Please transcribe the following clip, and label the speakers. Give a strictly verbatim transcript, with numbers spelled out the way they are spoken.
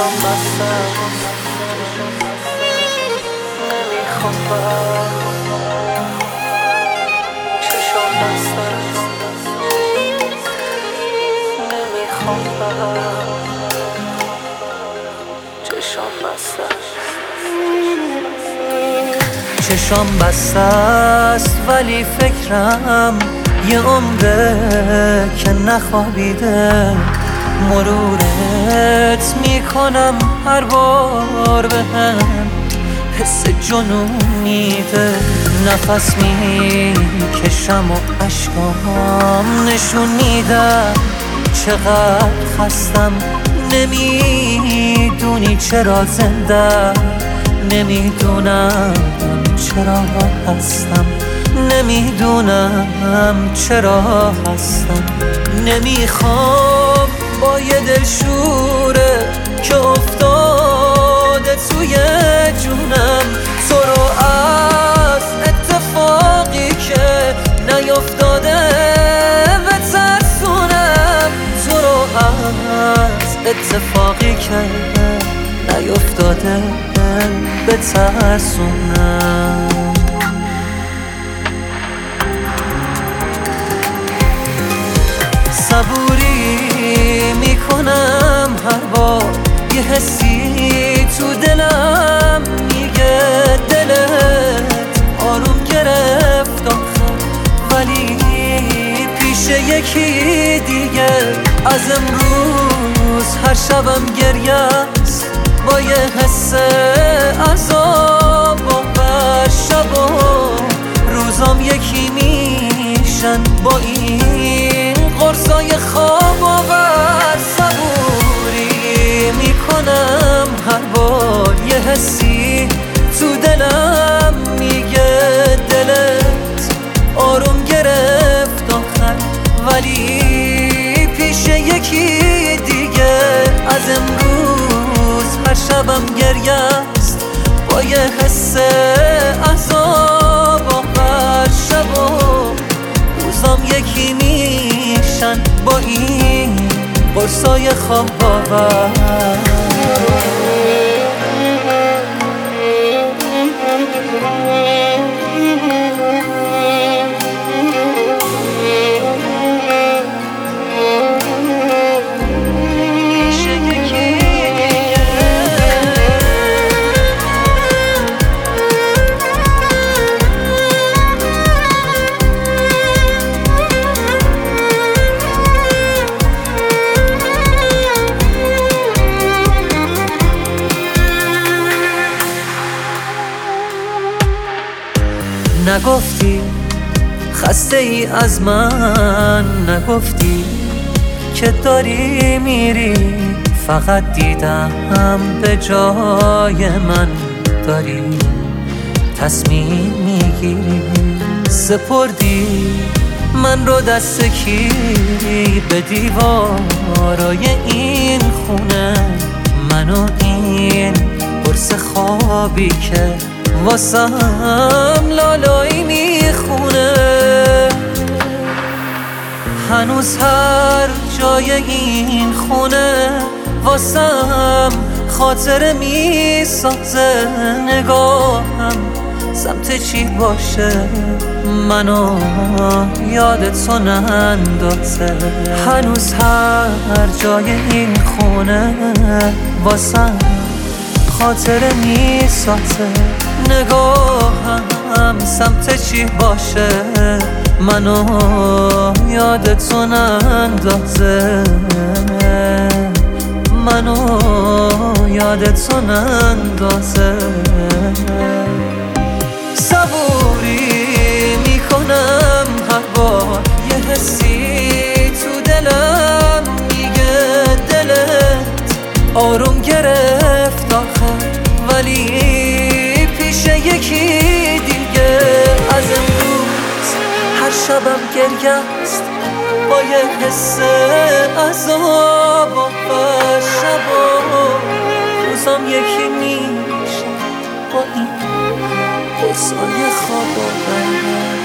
Speaker 1: چشم بسته نمیخوام برم، چشم بسته نمیخوام برم، چشم بسته چشم بسته است ولی فکرم یه عمره که نخوابیده. مرورت میکنم هر بار بهم حس جنون میده. نفس میکشم و اشکام نشون میدم چقدر خستم. نمیدونی چرا زنده، نمیدونم چرا هستم، نمیدونم چرا هستم. نمیخوام با یه دلشوره که افتاده توی جونم تو رو از اتفاقی که نیفتاده بترسونم، تو رو از اتفاقی که نیفتاده بترسونم. صبوری میکنم هر بار یه حسی تو دلم میگه دلت آروم گرفت آخر، ولی پیش یکی دیگه. از امروز هر شبم گریه است با یه حس عذاب و هر شب و روزام یکی میشن با این قرصای خواب آور. صبوری میکنم هر بار یه حسی تو دلم میگه دلت آروم گرفت آخر، ولی پیش یکی دیگه. از امروز هر شبم گریه است با یه حس عذاب و هر شب و روزام یکی میشن با این قرصای خواب آور. نگفتی خسته ای از من، نگفتی که داری میری، فقط دیدم به جای من داری تصمیم میگیری. سپردی من رو دست کی به دیوارای این خونه، منو این قرص خوابی که واسم لالایی میخونه. هنوز هر جای این خونه واسم خاطره میسازه. نگاهم سمت چی باشه منو یاد تو نندازه. هنوز هر جای این خونه واسم خاطره میسازه. نگاهم سمت چی باشه منو یاد تو نندازه، منو یاد تو نندازه. صبوری میکنم هر بار یه حسی تو دلم میگه دلت آروم گرفت آخر، ولی پیش یکی دیگه. از امروز هر شبم گریه است با یه حس عذاب و هر شب و روزام یکی میشه با این قرصای خواب آور.